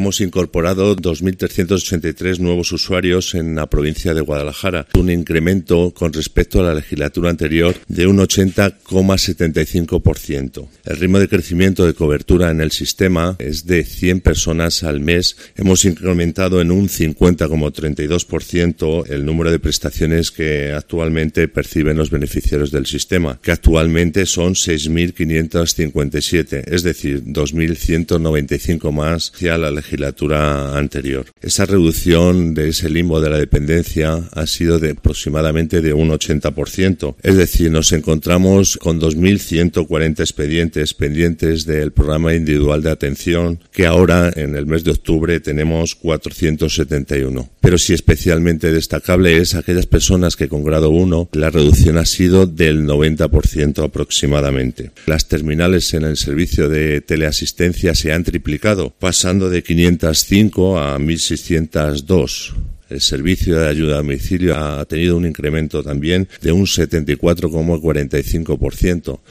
Hemos incorporado 2.383 nuevos usuarios en la provincia de Guadalajara, un incremento con respecto a la legislatura anterior de un 80,75%. El ritmo de crecimiento de cobertura en el sistema es de 100 personas al mes. Hemos incrementado en un 50,32% el número de prestaciones que actualmente perciben los beneficiarios del sistema, que actualmente son 6.557, es decir, 2.195 más hacia la legislatura anterior. Esa reducción de ese limbo de la dependencia ha sido de aproximadamente de un 80%, es decir, nos encontramos con 2.140 expedientes pendientes del programa individual de atención, que ahora en el mes de octubre tenemos 471. Pero sí especialmente destacable es aquellas personas que con grado 1 la reducción ha sido del 90% aproximadamente. Las terminales en el servicio de teleasistencia se han triplicado, pasando de 505 a 1.602. El servicio de ayuda a domicilio ha tenido un incremento también de un 74,45%.